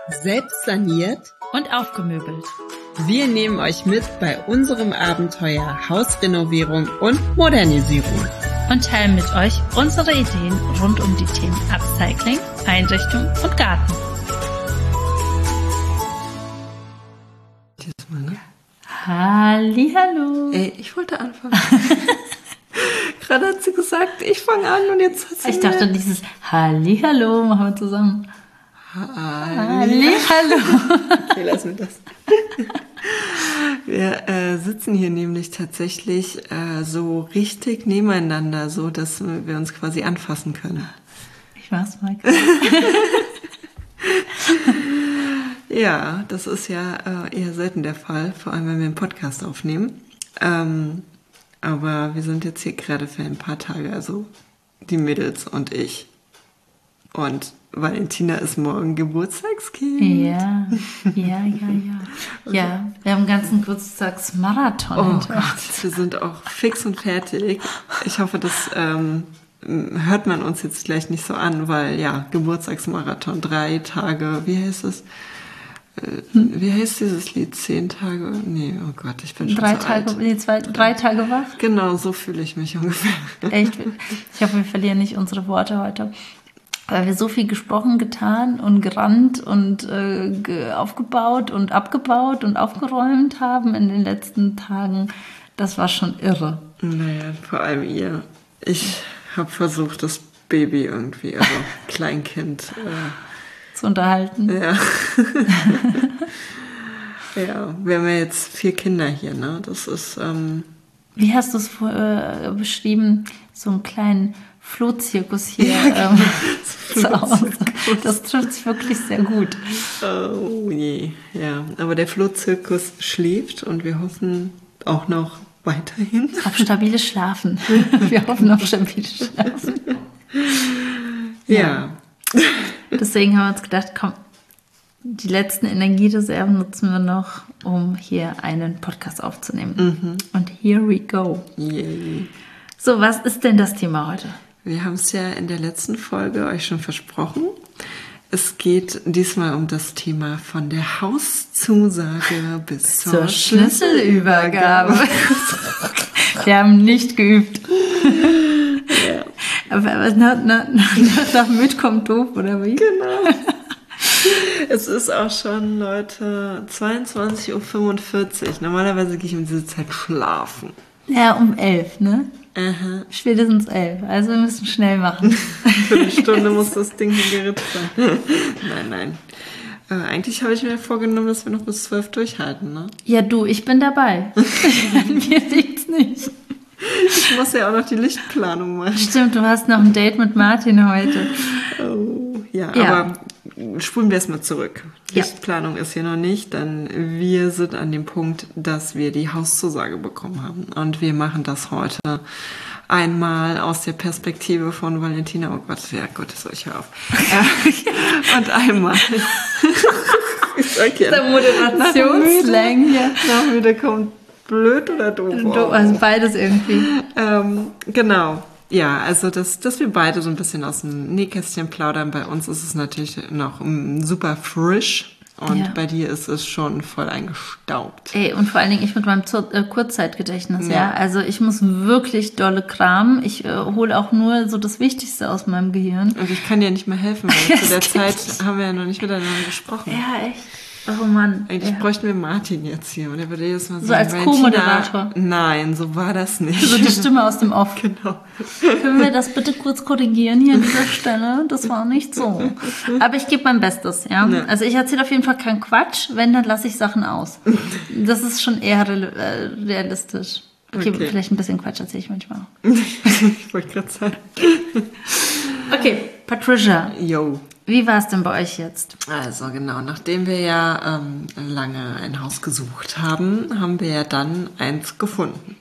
Selbst saniert und aufgemöbelt. Wir nehmen euch mit bei unserem Abenteuer Hausrenovierung und Modernisierung. Und teilen mit euch unsere Ideen rund um die Themen Upcycling, Einrichtung und Garten. Diesmal, ne? Hallihallo. Ey, ich wollte anfangen. Gerade hat sie gesagt, ich fange an und jetzt hat sie Ich dachte, dieses Hallihallo machen wir zusammen. Hallihallo. Okay, lassen wir das. Wir sitzen hier nämlich tatsächlich so richtig nebeneinander, so dass wir uns quasi anfassen können. Ich mach's mal. Ja, das ist ja eher selten der Fall, vor allem wenn wir einen Podcast aufnehmen. Aber wir sind jetzt hier gerade für ein paar Tage, also die Mädels und ich. Und Valentina ist morgen Geburtstagskind. Ja. Ja, wir haben einen ganzen Geburtstagsmarathon. Oh Gott, wir sind auch fix und fertig. Ich hoffe, das hört man uns jetzt gleich nicht so an, weil ja, Geburtstagsmarathon, 3 Tage, wie heißt es? Wie heißt dieses Lied? 10 Tage? Nee, oh Gott, ich bin schon 3 so Tage, alt. nee, 3 Tage wach? Genau, so fühle ich mich ungefähr. Echt? Ich hoffe, wir verlieren nicht unsere Worte heute. Weil wir so viel gesprochen, getan und gerannt und aufgebaut und abgebaut und aufgeräumt haben in den letzten Tagen. Das war schon irre. Naja, vor allem ihr. Ich habe versucht, das Baby irgendwie, also Kleinkind, zu unterhalten. ja. Ja, wir haben ja jetzt 4 Kinder hier, ne? Das ist, Wie hast du es beschrieben? So einen kleinen Flohzirkus hier zu Hause. Das trifft sich wirklich sehr gut. oh je, ja. Aber der Flohzirkus schläft und wir hoffen auch noch weiterhin. Auf stabiles Schlafen. Wir hoffen auf stabiles Schlafen. Ja. Deswegen haben wir uns gedacht, komm, die letzten Energiereserven nutzen wir noch, um hier einen Podcast aufzunehmen. Und here we go. Yay. So, was ist denn das Thema heute? Wir haben es ja in der letzten Folge euch schon versprochen. Es geht diesmal um das Thema von der Hauszusage bis zur Schlüsselübergabe. Wir haben nicht geübt. Ja. Aber nach Müd kommt doof, oder wie? Genau. Es ist auch schon, Leute, 22:45 Uhr. Normalerweise gehe ich um diese Zeit schlafen. Ja, um 11, ne? Aha. Spätestens 11. Also wir müssen schnell machen. Für eine Stunde muss das Ding hier geritzt sein. Nein. Eigentlich habe ich mir vorgenommen, dass wir noch bis 12 durchhalten, ne? Ja, du, ich bin dabei. Mir liegt's nicht. Ich muss ja auch noch die Lichtplanung machen. Stimmt, du hast noch ein Date mit Martin heute. Oh, ja, Ja. aber spulen wir erstmal zurück. Ja. Lichtplanung ist hier noch nicht, denn wir sind an dem Punkt, dass wir die Hauszusage bekommen haben. Und wir machen das heute einmal aus der Perspektive von Valentina. Oh Gott, ja Gott, ich hör auf. Und einmal. Der Moderationsslang hier. Nach müde kommt blöd oder doof. Also beides irgendwie. Genau. Ja, also dass wir beide so ein bisschen aus dem Nähkästchen plaudern. Bei uns ist es natürlich noch super frisch und Ja. bei dir ist es schon voll eingestaubt. Ey, und vor allen Dingen ich mit meinem Kurzzeitgedächtnis, ja. Ja. Also ich muss wirklich dolle kramen. Ich hole auch nur so das Wichtigste aus meinem Gehirn. Und ich kann dir nicht mehr helfen, weil zu der Das Zeit geht haben wir ja noch nicht miteinander gesprochen. Ja, echt. Oh Mann. Eigentlich Ja. bräuchten wir Martin jetzt hier und er würde jedes Mal sagen, So als Valentina, Co-Moderator. Nein, so war das nicht. So die Stimme aus dem Off. Genau. Können wir das bitte kurz korrigieren hier an dieser Stelle? Das war nicht so. Aber ich gebe mein Bestes, ja. Ja. Also ich erzähle auf jeden Fall keinen Quatsch. Wenn, dann lasse ich Sachen aus. Das ist schon eher realistisch. Okay, Okay. vielleicht ein bisschen Quatsch erzähle ich manchmal auch. Ich wollte gerade sagen. Okay, Patricia, Yo. wie war es denn bei euch jetzt? Also genau, nachdem wir ja lange ein Haus gesucht haben, haben wir ja dann eins gefunden.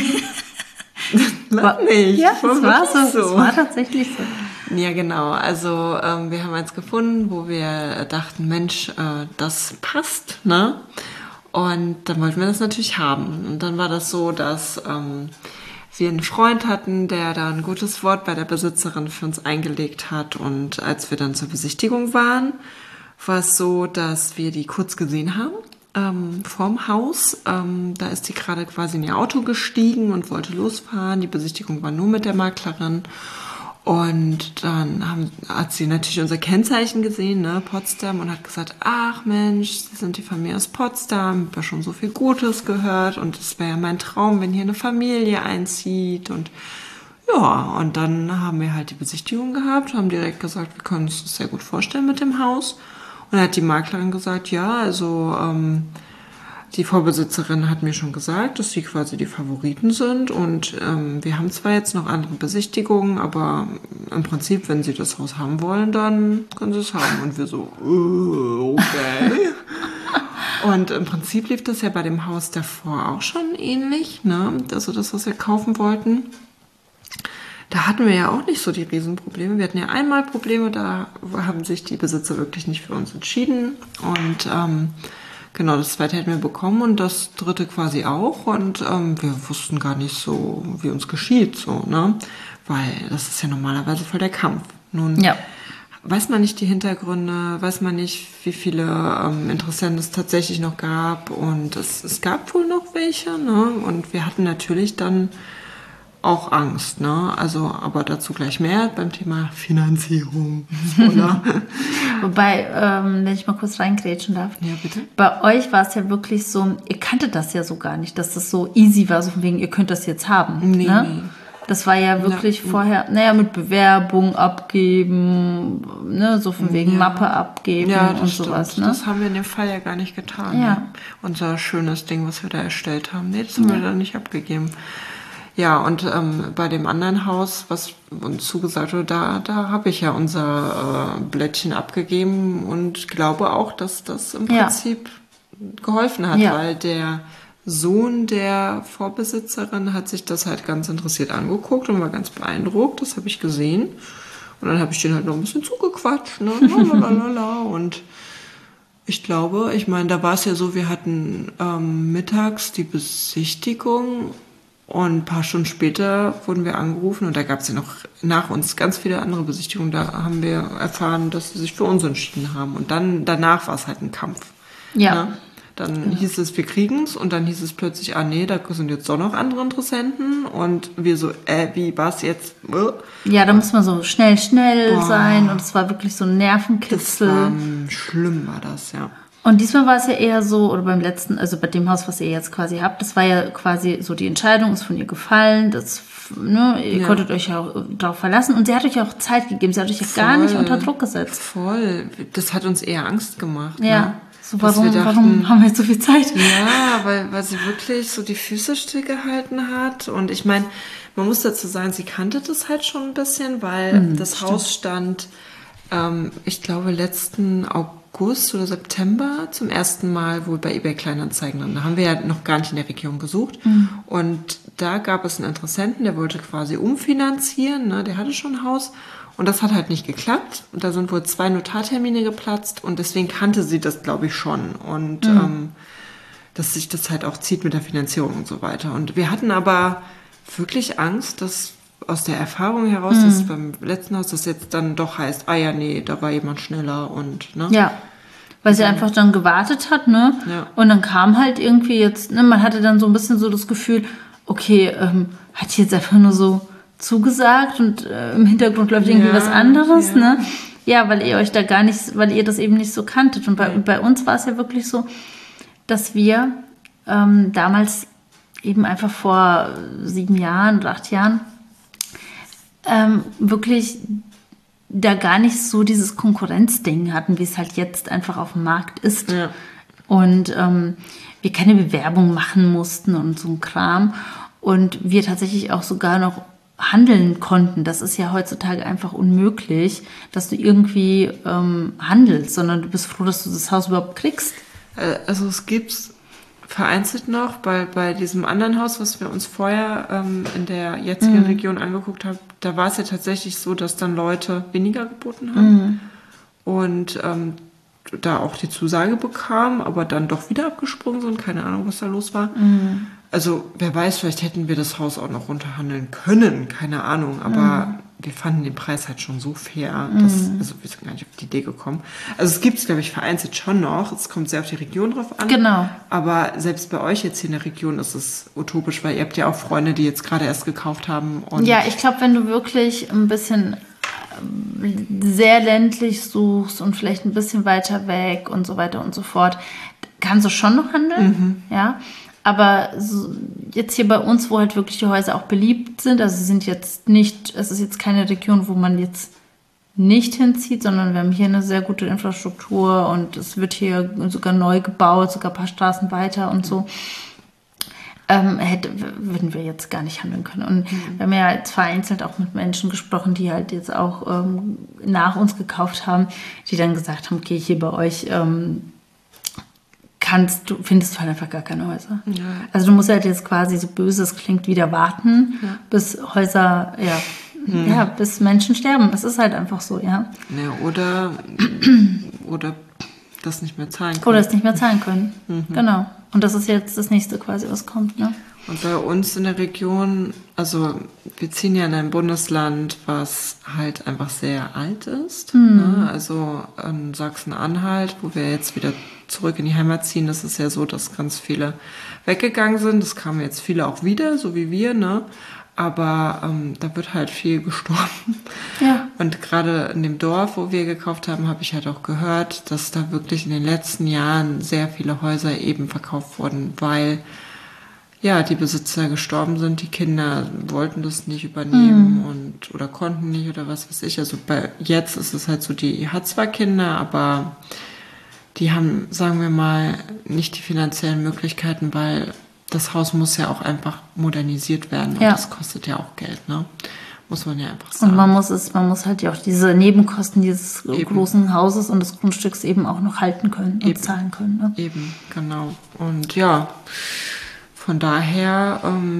Lach nicht. Ja, das war wirklich so. Das war tatsächlich so. Ja, genau. Also wir haben eins gefunden, wo wir dachten, Mensch, das passt, ne? Und dann wollten wir das natürlich haben. Und dann war das so, dass wir einen Freund hatten, der da ein gutes Wort bei der Besitzerin für uns eingelegt hat. Und als wir dann zur Besichtigung waren, war es so, dass wir die kurz gesehen haben, vorm Haus. Da ist die gerade quasi in ihr Auto gestiegen und wollte losfahren. Die Besichtigung war nur mit der Maklerin. Und dann hat sie natürlich unser Kennzeichen gesehen, ne, Potsdam, und hat gesagt, ach Mensch, Sie sind die Familie aus Potsdam, ich habe ja schon so viel Gutes gehört und es wäre ja mein Traum, wenn hier eine Familie einzieht. Und ja, und dann haben wir halt die Besichtigung gehabt, haben direkt gesagt, wir können uns das sehr gut vorstellen mit dem Haus. Und dann hat die Maklerin gesagt, ja, also die Vorbesitzerin hat mir schon gesagt, dass sie quasi die Favoriten sind und wir haben zwar jetzt noch andere Besichtigungen, aber im Prinzip, wenn sie das Haus haben wollen, dann können sie es haben. Und wir so, okay. Und im Prinzip lief das ja bei dem Haus davor auch schon ähnlich, ne? Also das, was wir kaufen wollten. Da hatten wir ja auch nicht so die Riesenprobleme. Wir hatten ja einmal Probleme, da haben sich die Besitzer wirklich nicht für uns entschieden. Und genau, das zweite hätten wir bekommen und das dritte quasi auch. Und wir wussten gar nicht so, wie uns geschieht, so, ne? Weil das ist ja normalerweise voll der Kampf. Nun weiß man nicht die Hintergründe, weiß man nicht, wie viele Interessenten es tatsächlich noch gab. Und es gab wohl noch welche, ne? Und wir hatten natürlich dann auch Angst, ne? Also, aber dazu gleich mehr beim Thema Finanzierung. Wobei, wenn ich mal kurz reingrätschen darf. Ja, bitte. Bei euch war es ja wirklich so, ihr kanntet das ja so gar nicht, dass das so easy war, so von wegen, ihr könnt das jetzt haben. Nee, ne? nee. Das war ja wirklich vorher, mit Bewerbung abgeben, ne, so von wegen Mappe abgeben und sowas. Stimmt. Ne? Das haben wir in dem Fall ja gar nicht getan. Ja. Ne? Unser schönes Ding, was wir da erstellt haben. Nee, das haben wir dann nicht abgegeben. Ja, und bei dem anderen Haus, was uns zugesagt wurde, da habe ich ja unser Blättchen abgegeben und glaube auch, dass das im Prinzip geholfen hat, weil der Sohn der Vorbesitzerin hat sich das halt ganz interessiert angeguckt und war ganz beeindruckt, das habe ich gesehen. Und dann habe ich den halt noch ein bisschen zugequatscht, ne? Lalalala. Und ich glaube, da war es ja so, wir hatten mittags die Besichtigung und ein paar Stunden später wurden wir angerufen und da gab es ja noch nach uns ganz viele andere Besichtigungen. Da haben wir erfahren, dass sie sich für uns entschieden haben. Und dann danach war es halt ein Kampf. Ja. Ne? Dann hieß es, wir kriegen's und dann hieß es plötzlich, nee, da sind jetzt doch noch andere Interessenten und wir so, wie war's jetzt? Ja, da muss man so schnell sein und es war wirklich so ein Nervenkitzel. Schlimm war das, ja. Und diesmal war es ja eher so, oder beim letzten, also bei dem Haus, was ihr jetzt quasi habt, das war ja quasi so, die Entscheidung ist von ihr gefallen, ihr konntet euch ja auch darauf verlassen und sie hat euch auch Zeit gegeben, sie hat euch ja gar nicht unter Druck gesetzt. Voll, das hat uns eher Angst gemacht. Ja. Ne? So, warum haben wir jetzt so viel Zeit? Ja, weil sie wirklich so die Füße stillgehalten hat. Und ich meine, man muss dazu sagen, sie kannte das halt schon ein bisschen, weil das Haus stand, ich glaube, letzten August oder September zum ersten Mal wohl bei eBay Kleinanzeigen drin. Da haben wir ja noch gar nicht in der Region gesucht. Und da gab es einen Interessenten, der wollte quasi umfinanzieren, ne? Der hatte schon ein Haus. Und das hat halt nicht geklappt. Und da sind wohl 2 Notartermine geplatzt. Und deswegen kannte sie das, glaube ich, schon. Und dass sich das halt auch zieht mit der Finanzierung und so weiter. Und wir hatten aber wirklich Angst, dass aus der Erfahrung heraus, dass beim letzten Haus das jetzt dann doch heißt, da war jemand schneller und, ne? Ja, weil sie einfach dann gewartet hat, ne? Ja. Und dann kam halt irgendwie jetzt, ne, man hatte dann so ein bisschen so das Gefühl, okay, hat die jetzt einfach nur so zugesagt und im Hintergrund läuft irgendwie was anderes, ne? Ja, weil ihr euch da gar nicht, weil ihr das eben nicht so kanntet. Und bei uns war es ja wirklich so, dass wir damals eben einfach vor 7 Jahren oder 8 Jahren wirklich da gar nicht so dieses Konkurrenzding hatten, wie es halt jetzt einfach auf dem Markt ist. Ja. Und wir keine Bewerbung machen mussten und so ein Kram. Und wir tatsächlich auch sogar noch handeln konnten. Das ist ja heutzutage einfach unmöglich, dass du irgendwie handelst, sondern du bist froh, dass du das Haus überhaupt kriegst. Also es gibt's vereinzelt noch, bei diesem anderen Haus, was wir uns vorher in der jetzigen Region angeguckt haben, da war es ja tatsächlich so, dass dann Leute weniger geboten haben und da auch die Zusage bekamen, aber dann doch wieder abgesprungen sind, keine Ahnung, was da los war. Also wer weiß, vielleicht hätten wir das Haus auch noch runterhandeln können, keine Ahnung, aber wir fanden den Preis halt schon so fair, dass, also wir sind gar nicht auf die Idee gekommen. Also es gibt es, glaube ich, vereinzelt schon noch. Es kommt sehr auf die Region drauf an. Genau. Aber selbst bei euch jetzt hier in der Region ist es utopisch, weil ihr habt ja auch Freunde, die jetzt gerade erst gekauft haben. Und Ja, ich glaube, wenn du wirklich ein bisschen sehr ländlich suchst und vielleicht ein bisschen weiter weg und so weiter und so fort, kannst du schon noch handeln, ja. Aber so, jetzt hier bei uns, wo halt wirklich die Häuser auch beliebt sind, also es ist jetzt keine Region, wo man jetzt nicht hinzieht, sondern wir haben hier eine sehr gute Infrastruktur und es wird hier sogar neu gebaut, sogar ein paar Straßen weiter und so. Würden wir jetzt gar nicht handeln können. Und wir haben ja jetzt vereinzelt auch mit Menschen gesprochen, die halt jetzt auch nach uns gekauft haben, die dann gesagt haben, okay, hier bei euch findest du halt einfach gar keine Häuser. Ja. Also du musst halt jetzt quasi, so böse es klingt, wieder warten, bis Häuser, bis Menschen sterben. Es ist halt einfach so, ja. Ja, oder das nicht mehr zahlen können. Oder es nicht mehr zahlen können. Genau. Und das ist jetzt das nächste quasi, was kommt, ne? Und bei uns in der Region, also wir ziehen ja in ein Bundesland, was halt einfach sehr alt ist. Ne? Also in Sachsen-Anhalt, wo wir jetzt wieder zurück in die Heimat ziehen, das ist ja so, dass ganz viele weggegangen sind. Das kamen jetzt viele auch wieder, so wie wir, ne? Aber da wird halt viel gestorben. Ja. Und gerade in dem Dorf, wo wir gekauft haben, habe ich halt auch gehört, dass da wirklich in den letzten Jahren sehr viele Häuser eben verkauft wurden, weil ja die Besitzer gestorben sind, die Kinder wollten das nicht übernehmen oder konnten nicht oder was weiß ich. Also jetzt ist es halt so, die hat zwar Kinder, aber die haben, sagen wir mal, nicht die finanziellen Möglichkeiten, weil das Haus muss ja auch einfach modernisiert werden und das kostet ja auch Geld, ne? Muss man ja einfach sagen. Und man muss halt ja auch diese Nebenkosten dieses großen Hauses und des Grundstücks eben auch noch halten können und zahlen können. Ne? Eben, genau. Und ja, von daher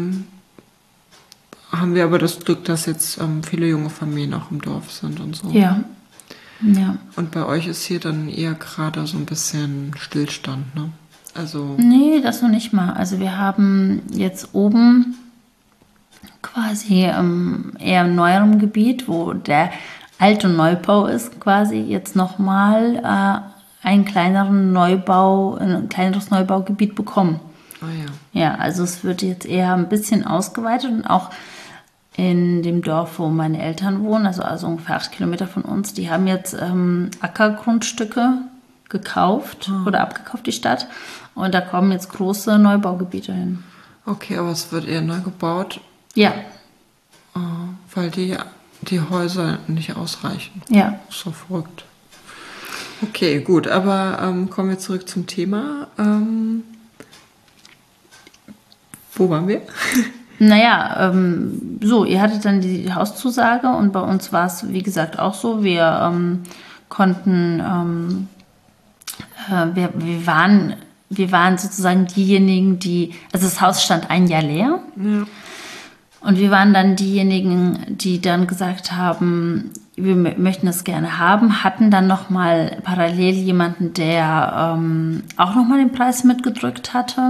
haben wir aber das Glück, dass jetzt viele junge Familien auch im Dorf sind und so. Ja. Ja. Und bei euch ist hier dann eher gerade so ein bisschen Stillstand, ne? Also Nee, das noch nicht mal. Also wir haben jetzt oben quasi eher im neueren Gebiet, wo der alte Neubau ist, quasi jetzt nochmal ein kleineres Neubaugebiet bekommen. Ah ja. Ja, also es wird jetzt eher ein bisschen ausgeweitet und auch in dem Dorf, wo meine Eltern wohnen, also ungefähr 8 Kilometer von uns, die haben jetzt Ackergrundstücke gekauft oder abgekauft, die Stadt. Und da kommen jetzt große Neubaugebiete hin. Okay, aber es wird eher neu gebaut, Ja, weil die Häuser nicht ausreichen. ja. So verrückt. Okay, gut, aber kommen wir zurück zum Thema. Wo waren wir? Naja, ihr hattet dann die Hauszusage und bei uns war es, wie gesagt, auch so. Wir konnten, wir waren sozusagen diejenigen, also das Haus stand ein Jahr leer. Ja. Und wir waren dann diejenigen, die dann gesagt haben, wir möchten das gerne haben, hatten dann nochmal parallel jemanden, der auch nochmal den Preis mitgedrückt hatte.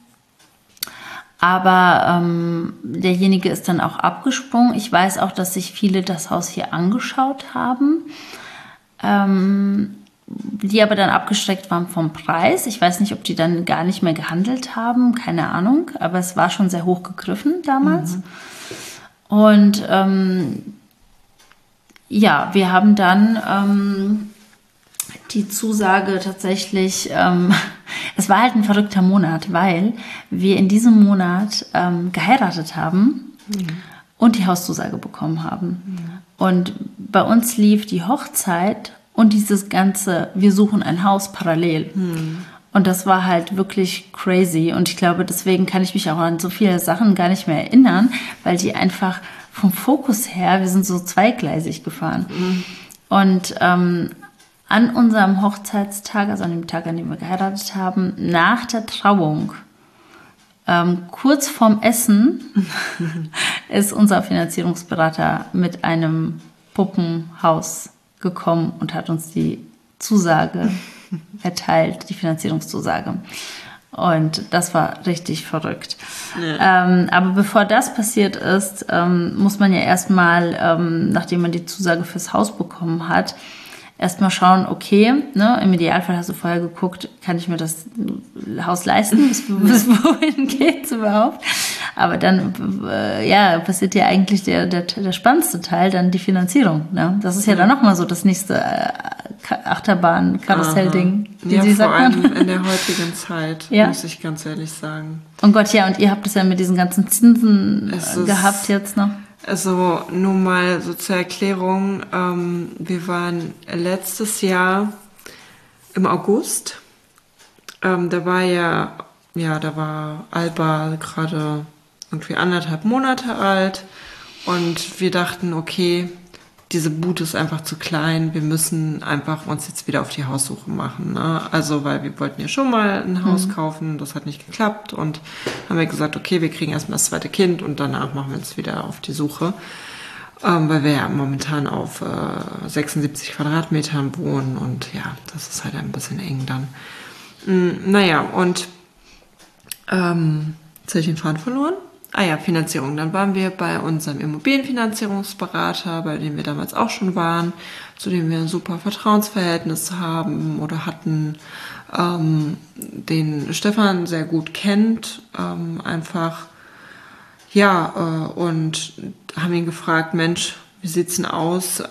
Aber derjenige ist dann auch abgesprungen. Ich weiß auch, dass sich viele das Haus hier angeschaut haben, die aber dann abgeschreckt waren vom Preis. Ich weiß nicht, ob die dann gar nicht mehr gehandelt haben, keine Ahnung. Aber es war schon sehr hoch gegriffen damals. Und wir haben dann die Zusage tatsächlich, es war halt ein verrückter Monat, weil wir in diesem Monat geheiratet haben und die Hauszusage bekommen haben. Und bei uns lief die Hochzeit und dieses ganze, wir suchen ein Haus parallel. Und das war halt wirklich crazy. Und ich glaube, deswegen kann ich mich auch an so viele Sachen gar nicht mehr erinnern, weil die einfach vom Fokus her, wir sind so zweigleisig gefahren. Und an unserem Hochzeitstag, also an dem Tag, an dem wir geheiratet haben, nach der Trauung, kurz vorm Essen, ist unser Finanzierungsberater mit einem Puppenhaus gekommen und hat uns die Zusage erteilt, die Finanzierungszusage. Und das war richtig verrückt. Ja. Aber bevor das passiert ist, muss man ja erstmal, nachdem man die Zusage fürs Haus bekommen hat, erstmal schauen, okay, ne, im Idealfall hast du vorher geguckt, kann ich mir das Haus leisten, bis wohin geht's überhaupt? Aber dann, passiert ja eigentlich der spannendste Teil, dann die Finanzierung. Ne? Das ist ja dann nochmal so das nächste Achterbahn-Karussell-Ding. Ja, vor allem in der heutigen Zeit, muss ich ganz ehrlich sagen. Oh Gott, ja, und ihr habt es ja mit diesen ganzen Zinsen gehabt jetzt noch. Also nur mal so zur Erklärung, wir waren letztes Jahr im August, da war Alba gerade irgendwie 1,5 Monate alt und wir dachten, okay, diese Bude ist einfach zu klein, wir müssen einfach uns jetzt wieder auf die Haussuche machen. Ne? Also, weil wir wollten ja schon mal ein Haus kaufen, das hat nicht geklappt und haben wir gesagt, okay, wir kriegen erstmal das zweite Kind und danach machen wir uns wieder auf die Suche, weil wir ja momentan auf 76 Quadratmetern wohnen und ja, das ist halt ein bisschen eng dann. Und jetzt habe ich den Faden verloren. Finanzierung. Dann waren wir bei unserem Immobilienfinanzierungsberater, bei dem wir damals auch schon waren, zu dem wir ein super Vertrauensverhältnis haben oder hatten, den Stefan sehr gut kennt, und haben ihn gefragt, Mensch, wie sieht's denn aus?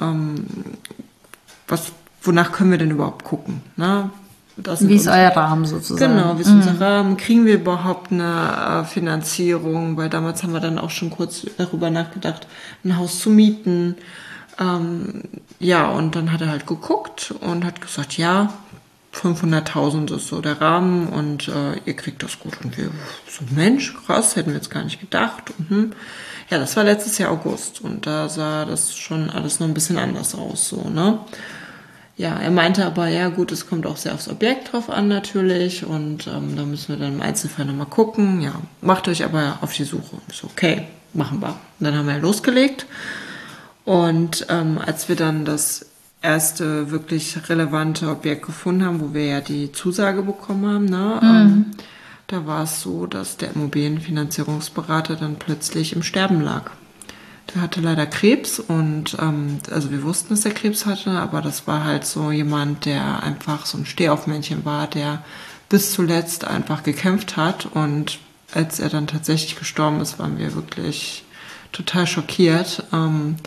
Wonach können wir denn überhaupt gucken? Ne? Wie ist euer Rahmen sozusagen? Genau, wie ist unser Rahmen? Kriegen wir überhaupt eine Finanzierung? Weil damals haben wir dann auch schon kurz darüber nachgedacht, ein Haus zu mieten. Und dann hat er halt geguckt und hat gesagt, ja, 500.000 ist so der Rahmen und ihr kriegt das gut. Und wir so, Mensch, krass, hätten wir jetzt gar nicht gedacht. Ja, das war letztes Jahr August und da sah das schon alles noch ein bisschen anders aus, so, ne? Ja, er meinte aber, ja gut, es kommt auch sehr aufs Objekt drauf an natürlich und da müssen wir dann im Einzelfall nochmal gucken. Ja, macht euch aber auf die Suche. Ich so, okay, machen wir. Und dann haben wir losgelegt und als wir dann das erste wirklich relevante Objekt gefunden haben, wo wir ja die Zusage bekommen haben, ne, da war es so, dass der Immobilienfinanzierungsberater dann plötzlich im Sterben lag. Der hatte leider Krebs und also wir wussten, dass er Krebs hatte, aber das war halt so jemand, der einfach so ein Stehaufmännchen war, der bis zuletzt einfach gekämpft hat und als er dann tatsächlich gestorben ist, waren wir wirklich total schockiert. Und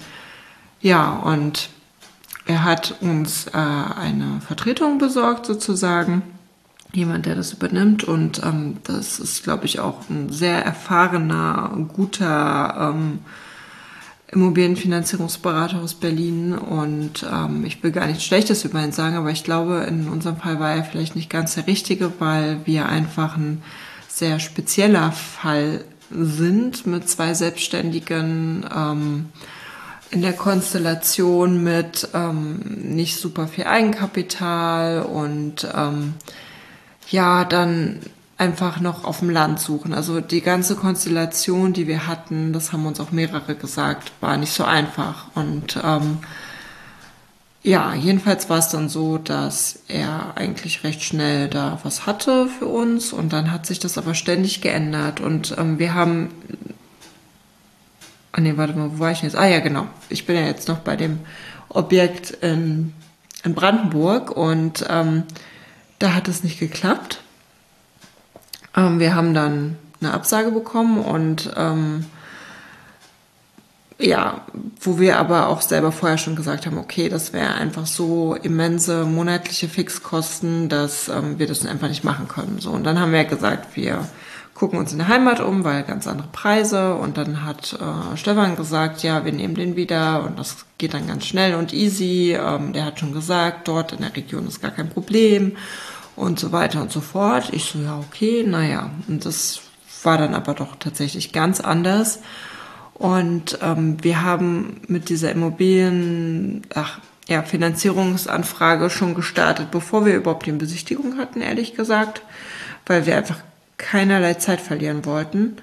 er hat uns eine Vertretung besorgt sozusagen, jemand, der das übernimmt und das ist, glaube ich, auch ein sehr erfahrener, guter Immobilienfinanzierungsberater aus Berlin und ich will gar nichts Schlechtes über ihn sagen, aber ich glaube, in unserem Fall war er vielleicht nicht ganz der Richtige, weil wir einfach ein sehr spezieller Fall sind mit 2 Selbstständigen in der Konstellation mit nicht super viel Eigenkapital und dann einfach noch auf dem Land suchen. Also die ganze Konstellation, die wir hatten, das haben uns auch mehrere gesagt, war nicht so einfach. Und jedenfalls war es dann so, dass er eigentlich recht schnell da was hatte für uns und dann hat sich das aber ständig geändert. Und wir haben... wo war ich denn jetzt? Ja, genau. Ich bin ja jetzt noch bei dem Objekt in Brandenburg und da hat es nicht geklappt. Wir haben dann eine Absage bekommen und wo wir aber auch selber vorher schon gesagt haben, okay, das wäre einfach so immense monatliche Fixkosten, dass wir das einfach nicht machen können. So, und dann haben wir gesagt, wir gucken uns in der Heimat um, weil ganz andere Preise. Und dann hat Stefan gesagt, ja, wir nehmen den wieder und das geht dann ganz schnell und easy. Der hat schon gesagt, dort in der Region ist gar kein Problem. Und so weiter und so fort. Ich so, ja, okay, naja. Und das war dann aber doch tatsächlich ganz anders. Und wir haben mit dieser Finanzierungsanfrage schon gestartet, bevor wir überhaupt die Besichtigung hatten, ehrlich gesagt, weil wir einfach keinerlei Zeit verlieren wollten.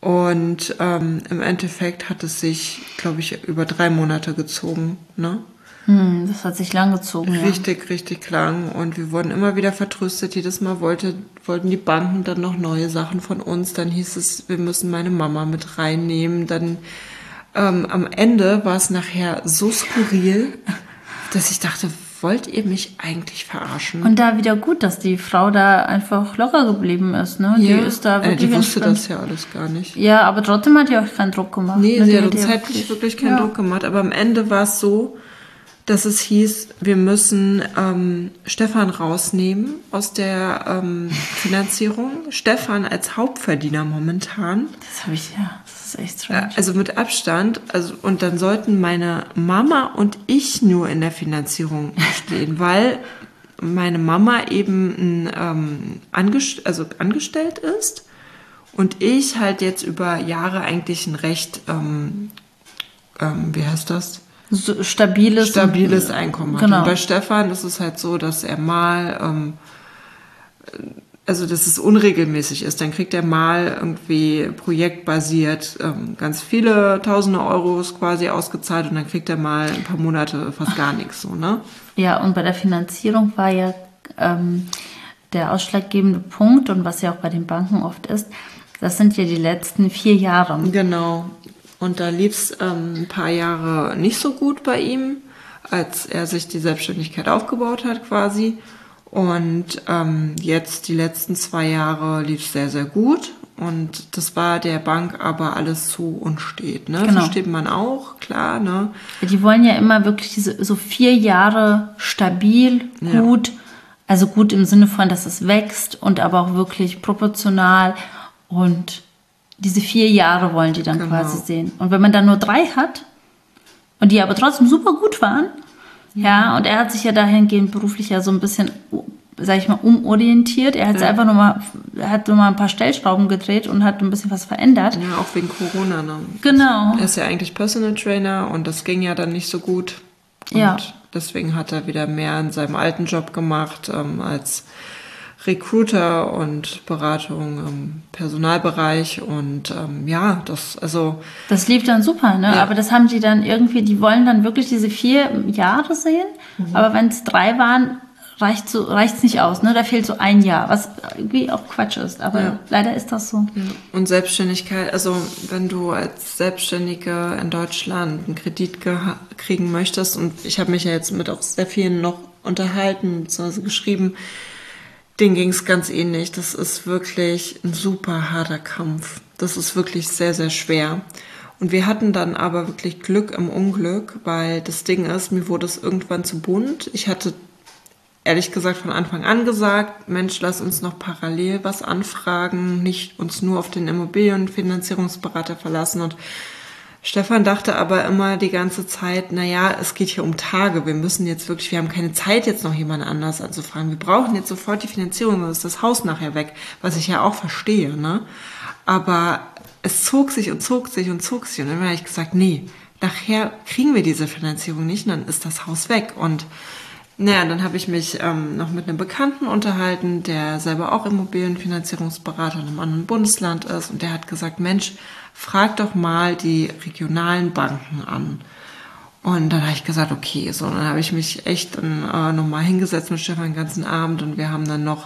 Und im Endeffekt hat es sich, glaube ich, über 3 Monate gezogen, ne? Das hat sich lang gezogen, ja. Richtig, richtig lang. Und wir wurden immer wieder vertröstet. Jedes Mal wollten die Banken dann noch neue Sachen von uns. Dann hieß es, wir müssen meine Mama mit reinnehmen. Dann am Ende war es nachher so skurril, dass ich dachte, wollt ihr mich eigentlich verarschen? Und da wieder gut, dass die Frau da einfach locker geblieben ist, ne? Ja. Die ist da wirklich die wusste entspannt. das ja alles gar nicht. Ja, aber trotzdem hat die auch keinen Druck gemacht. Nee, ne? sie Die hat hat uns ja zeitlich wirklich keinen Druck gemacht. Aber am Ende war es so, dass es hieß, wir müssen Stefan rausnehmen aus der Finanzierung. Stefan als Hauptverdiener momentan. Das habe ich, ja, das ist echt strange. Also mit Abstand. Und dann sollten meine Mama und ich nur in der Finanzierung stehen, weil meine Mama eben angestellt ist und ich halt jetzt über Jahre eigentlich ein recht, wie heißt das? So stabiles Einkommen hat. Genau. Und bei Stefan ist es halt so, dass er mal, dass es unregelmäßig ist. Dann kriegt er mal irgendwie projektbasiert ganz viele tausende Euros quasi ausgezahlt und dann kriegt er mal ein paar Monate fast gar nichts. So, ne? Ja, und bei der Finanzierung war ja der ausschlaggebende Punkt und was ja auch bei den Banken oft ist, das sind ja die letzten 4 Jahre. Genau. Und da lief es ein paar Jahre nicht so gut bei ihm, als er sich die Selbstständigkeit aufgebaut hat quasi. Und jetzt die letzten 2 Jahre lief es sehr, sehr gut. Und das war der Bank aber alles zu unstet. Ne? Genau. Versteht man auch, klar. Ne? Die wollen ja immer wirklich diese so 4 Jahre stabil, gut. Also gut im Sinne von, dass es wächst und aber auch wirklich proportional. Und diese 4 Jahre wollen die dann quasi sehen. Und wenn man dann nur 3 hat und die aber trotzdem super gut waren, ja, und er hat sich ja dahingehend beruflich ja so ein bisschen, sag ich mal, umorientiert. Er hat einfach nur mal ein paar Stellschrauben gedreht und hat ein bisschen was verändert. Ja, auch wegen Corona. Ne? Genau. Er ist ja eigentlich Personal Trainer und das ging ja dann nicht so gut. Und deswegen hat er wieder mehr in seinem alten Job gemacht als Recruiter und Beratung im Personalbereich und das lief dann super, ne? Ja. Aber das haben die dann irgendwie, die wollen dann wirklich diese 4 Jahre sehen, aber wenn es 3 waren, reicht's nicht aus, ne? Da fehlt so 1 Jahr, was irgendwie auch Quatsch ist, aber leider ist das so. Ja. Und Selbstständigkeit, also wenn du als Selbstständige in Deutschland einen Kredit kriegen möchtest, und ich habe mich ja jetzt mit auch sehr vielen noch unterhalten, beziehungsweise geschrieben, denen ging es ganz ähnlich. Das ist wirklich ein super harter Kampf. Das ist wirklich sehr, sehr schwer. Und wir hatten dann aber wirklich Glück im Unglück, weil das Ding ist, mir wurde es irgendwann zu bunt. Ich hatte ehrlich gesagt von Anfang an gesagt, Mensch, lass uns noch parallel was anfragen, nicht uns nur auf den Immobilienfinanzierungsberater verlassen. Und Stefan dachte aber immer die ganze Zeit, naja, es geht hier um Tage, wir haben keine Zeit, jetzt noch jemand anders anzufragen. Wir brauchen jetzt sofort die Finanzierung, sonst ist das Haus nachher weg, was ich ja auch verstehe, ne? Aber es zog sich und zog sich und zog sich und dann habe ich gesagt, nee, nachher kriegen wir diese Finanzierung nicht und dann ist das Haus weg. Und naja, dann habe ich mich noch mit einem Bekannten unterhalten, der selber auch Immobilienfinanzierungsberater in einem anderen Bundesland ist und der hat gesagt, Mensch, frag doch mal die regionalen Banken an. Und dann habe ich gesagt, okay, so, dann habe ich mich echt nochmal hingesetzt mit Stefan den ganzen Abend und wir haben dann noch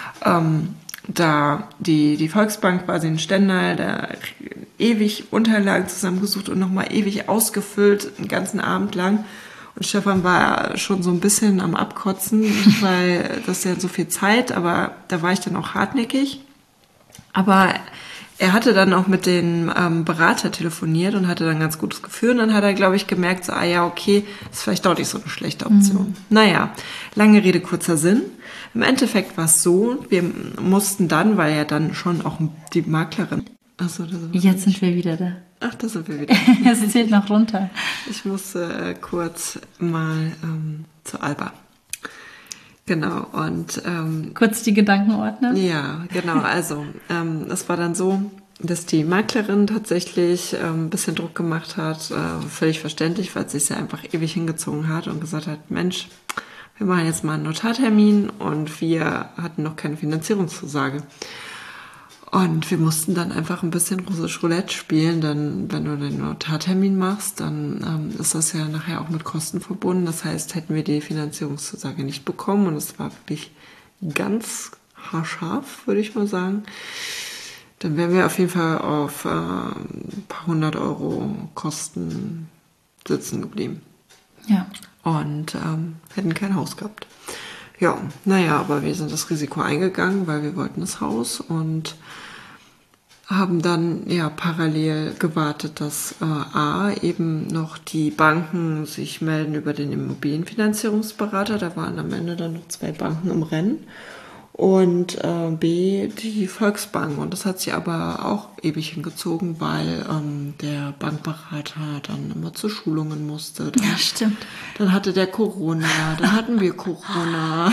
da die Volksbank quasi in Stendal, da ewig Unterlagen zusammengesucht und nochmal ewig ausgefüllt, den ganzen Abend lang. Und Stefan war schon so ein bisschen am Abkotzen, weil das ja so viel Zeit, aber da war ich dann auch hartnäckig. Aber er hatte dann auch mit dem Berater telefoniert und hatte dann ein ganz gutes Gefühl. Und dann hat er, glaube ich, gemerkt, so, okay, ist vielleicht doch nicht so eine schlechte Option. Naja, lange Rede, kurzer Sinn. Im Endeffekt war es so, wir mussten dann, weil ja dann schon auch die Maklerin... Achso, jetzt sind wir wieder da. Ach, da sind wir wieder. Es zählt noch runter. Ich musste kurz mal zu Alba. Genau, und... kurz die Gedanken ordnen? Ja, genau. Also, es war dann so, dass die Maklerin tatsächlich ein bisschen Druck gemacht hat. Völlig verständlich, weil sie es ja einfach ewig hingezogen hat und gesagt hat, Mensch, wir machen jetzt mal einen Notartermin und wir hatten noch keine Finanzierungszusage. Und wir mussten dann einfach ein bisschen russisch Roulette spielen, denn wenn du den Notartermin machst, dann ist das ja nachher auch mit Kosten verbunden. Das heißt, hätten wir die Finanzierungszusage nicht bekommen und es war wirklich ganz haarscharf, würde ich mal sagen, dann wären wir auf jeden Fall auf ein paar 100 € Kosten sitzen geblieben. Ja. Und hätten kein Haus gehabt. Ja, naja, aber wir sind das Risiko eingegangen, weil wir wollten das Haus und haben dann ja parallel gewartet, dass eben noch die Banken sich melden über den Immobilienfinanzierungsberater. Da waren am Ende dann noch 2 Banken im Rennen. Und B, die Volksbank. Und das hat sich aber auch ewig hingezogen, weil der Bankberater dann immer zu Schulungen musste. Dann, Ja, stimmt. Dann hatte der Corona, dann hatten wir Corona.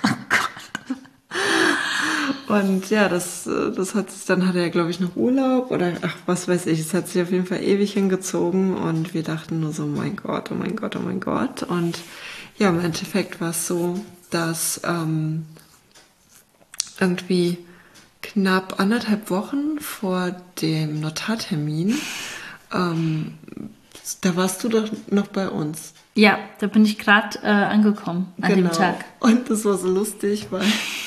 Und ja, das hat sich, dann hatte er, glaube ich, noch Urlaub oder ach, was weiß ich, es hat sich auf jeden Fall ewig hingezogen und wir dachten nur so, mein Gott, oh mein Gott, oh mein Gott. Und ja, im Endeffekt war es so, dass irgendwie knapp 1,5 Wochen vor dem Notartermin, da warst du doch noch bei uns. Ja, da bin ich gerade angekommen an dem Tag. Und das war so lustig, weil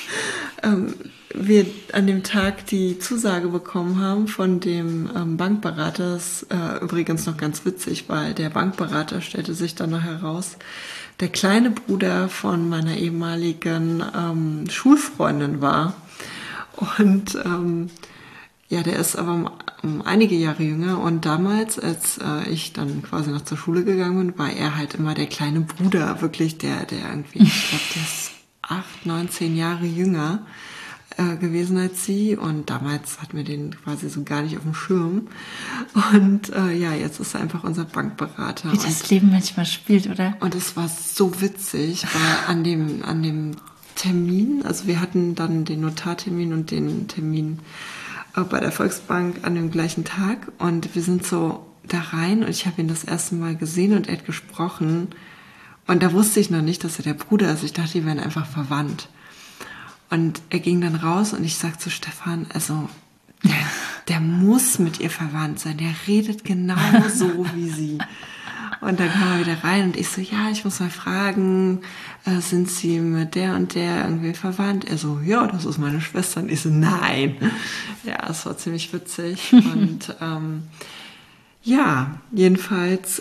wir an dem Tag die Zusage bekommen haben von dem Bankberater. Das ist übrigens noch ganz witzig, weil der Bankberater stellte sich dann noch heraus, der kleine Bruder von meiner ehemaligen Schulfreundin war. Und ja, der ist aber um einige Jahre jünger. Und damals, als ich dann quasi noch zur Schule gegangen bin, war er halt immer der kleine Bruder, wirklich der irgendwie, ich glaube, der ist 8, 9, 10 Jahre jünger gewesen als sie. Und damals hatten wir den quasi so gar nicht auf dem Schirm. Und ja, jetzt ist er einfach unser Bankberater. Wie das Leben manchmal spielt, oder? Und es war so witzig, weil an dem Termin, also wir hatten dann den Notartermin und den Termin bei der Volksbank an dem gleichen Tag und wir sind so da rein und ich habe ihn das erste Mal gesehen und er hat gesprochen und da wusste ich noch nicht, dass er der Bruder ist. Ich dachte, die wären einfach verwandt. Und er ging dann raus und ich sag zu Stefan, also der muss mit ihr verwandt sein, der redet genau so wie sie. Und dann kam er wieder rein und ich so, ja, ich muss mal fragen, sind Sie mit der und der irgendwie verwandt? Er so, ja, das ist meine Schwester. Und ich so, nein. Ja, es war ziemlich witzig. Und ja, jedenfalls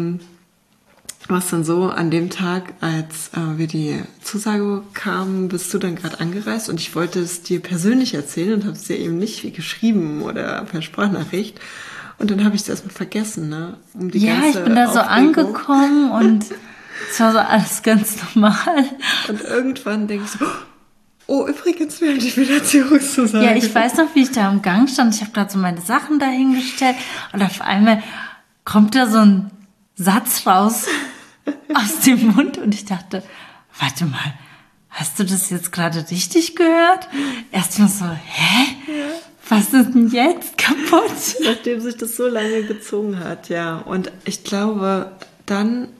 war es dann so, an dem Tag, als wir die Zusage bekamen, bist du dann gerade angereist und ich wollte es dir persönlich erzählen und habe es dir eben nicht wie geschrieben oder per Sprachnachricht. Und dann habe ich es erstmal vergessen, ne? Die ganze ich bin da so Aufregung. angekommen und es war so alles ganz normal. Und irgendwann denke ich so, oh, übrigens, wir haben die Finanzierungszusage. Ja, ich weiß noch, wie ich da am Gang stand. Ich habe gerade so meine Sachen dahingestellt und auf einmal kommt da so ein Satz raus aus dem Mund und ich dachte, warte mal, hast du das jetzt gerade richtig gehört? Erstmal so, hä? Ja. Was ist denn jetzt kaputt? Nachdem sich das so lange gezogen hat, ja. Und ich glaube, dann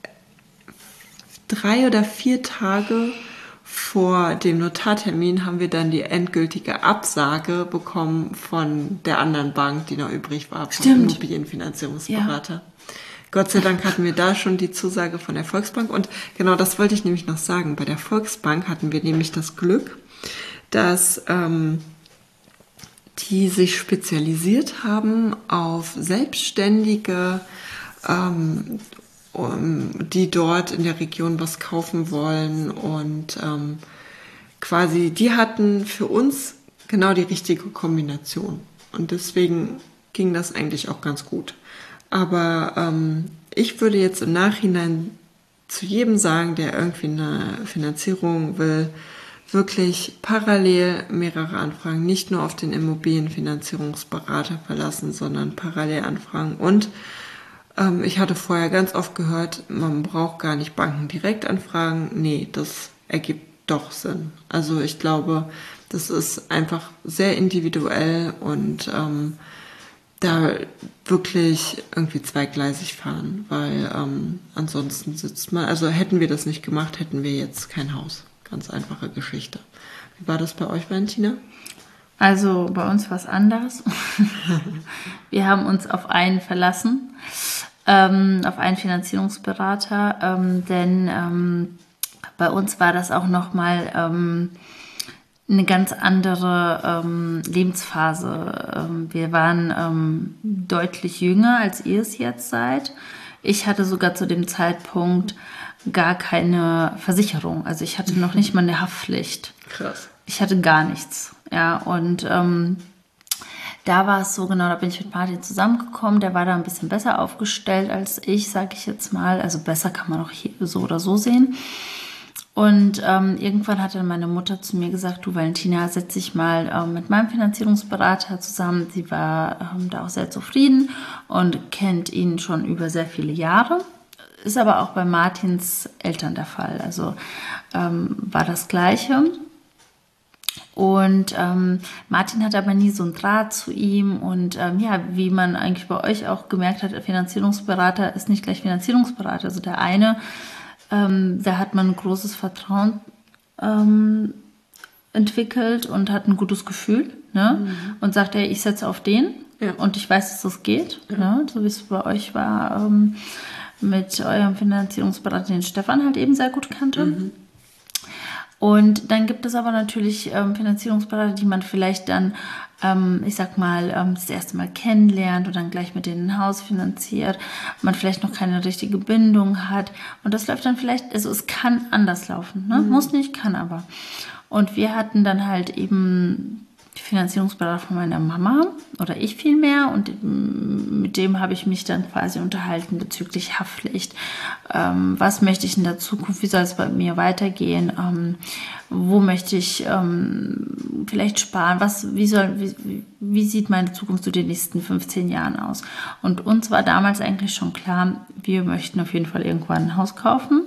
3 oder 4 Tage vor dem Notartermin haben wir dann die endgültige Absage bekommen von der anderen Bank, die noch übrig war, vom Immobilienfinanzierungsberater. Ja. Gott sei Dank hatten wir da schon die Zusage von der Volksbank. Und genau das wollte ich nämlich noch sagen. Bei der Volksbank hatten wir nämlich das Glück, dass die sich spezialisiert haben auf Selbstständige, die dort in der Region was kaufen wollen und quasi, die hatten für uns genau die richtige Kombination und deswegen ging das eigentlich auch ganz gut. Aber ich würde jetzt im Nachhinein zu jedem sagen, der irgendwie eine Finanzierung will, wirklich parallel mehrere Anfragen, nicht nur auf den Immobilienfinanzierungsberater verlassen, sondern parallel anfragen. Und ich hatte vorher ganz oft gehört, man braucht gar nicht Banken direkt anfragen. Nee, das ergibt doch Sinn. Also ich glaube, das ist einfach sehr individuell und da wirklich irgendwie zweigleisig fahren, weil ansonsten sitzt man, also hätten wir das nicht gemacht, hätten wir jetzt kein Haus. Ganz einfache Geschichte. Wie war das bei euch, Valentina? Also bei uns war es anders. Wir haben uns auf einen verlassen, auf einen Finanzierungsberater, denn bei uns war das auch nochmal eine ganz andere Lebensphase. Wir waren deutlich jünger, als ihr es jetzt seid. Ich hatte sogar zu dem Zeitpunkt gar keine Versicherung. Also ich hatte noch nicht mal eine Haftpflicht. Krass. Ich hatte gar nichts. Ja, und da war es so, genau, da bin ich mit Martin zusammengekommen. Der war da ein bisschen besser aufgestellt als ich, sage ich jetzt mal. Also besser kann man auch hier so oder so sehen. Und irgendwann hat dann meine Mutter zu mir gesagt, du Valentina, setz dich mal mit meinem Finanzierungsberater zusammen. Sie war da auch sehr zufrieden und kennt ihn schon über sehr viele Jahre. Ist aber auch bei Martins Eltern der Fall. Also war das Gleiche. Und Martin hat aber nie so einen Draht zu ihm. Und ja, wie man eigentlich bei euch auch gemerkt hat, Finanzierungsberater ist nicht gleich Finanzierungsberater. Also der eine, da hat man ein großes Vertrauen entwickelt und hat ein gutes Gefühl. Ne? Und sagt, hey, ich setze auf den und ich weiß, dass das geht. Ja. Ne? So wie es bei euch war, mit eurem Finanzierungsberater, den Stefan halt eben sehr gut kannte. Und dann gibt es aber natürlich Finanzierungsberater, die man vielleicht dann, ich sag mal, das erste Mal kennenlernt und dann gleich mit denen ein Haus finanziert, man vielleicht noch keine richtige Bindung hat und das läuft dann vielleicht, also es kann anders laufen, ne? Muss nicht, kann aber. Und wir hatten dann halt eben die Finanzierungsberater von meiner Mama oder ich vielmehr und mit dem habe ich mich dann quasi unterhalten bezüglich Haftpflicht. Was möchte ich in der Zukunft, wie soll es bei mir weitergehen, wo möchte ich vielleicht sparen, wie sieht meine Zukunft zu den nächsten 15 Jahren aus? Und uns war damals eigentlich schon klar, wir möchten auf jeden Fall irgendwann ein Haus kaufen.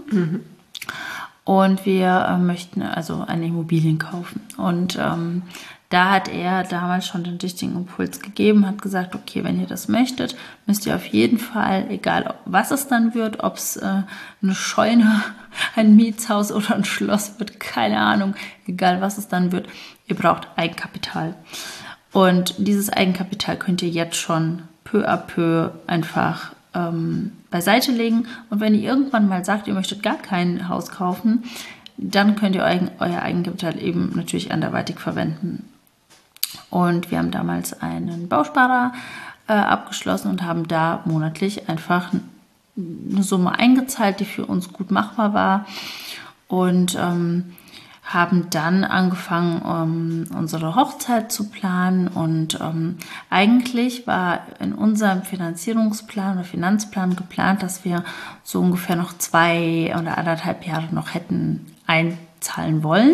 Und wir möchten also eine Immobilien kaufen. Und da hat er damals schon den richtigen Impuls gegeben, hat gesagt, okay, wenn ihr das möchtet, müsst ihr auf jeden Fall, egal was es dann wird, ob es eine Scheune, ein Mietshaus oder ein Schloss wird, keine Ahnung, egal was es dann wird, ihr braucht Eigenkapital. Und dieses Eigenkapital könnt ihr jetzt schon peu à peu einfach beiseite legen. Und wenn ihr irgendwann mal sagt, ihr möchtet gar kein Haus kaufen, dann könnt ihr euer Eigenkapital eben natürlich anderweitig verwenden. Und wir haben damals einen Bausparer abgeschlossen und haben da monatlich einfach eine Summe eingezahlt, die für uns gut machbar war. Und haben dann angefangen, unsere Hochzeit zu planen. Und eigentlich war in unserem Finanzierungsplan oder Finanzplan geplant, dass wir so ungefähr noch 2 oder 1,5 Jahre noch hätten einzahlen wollen.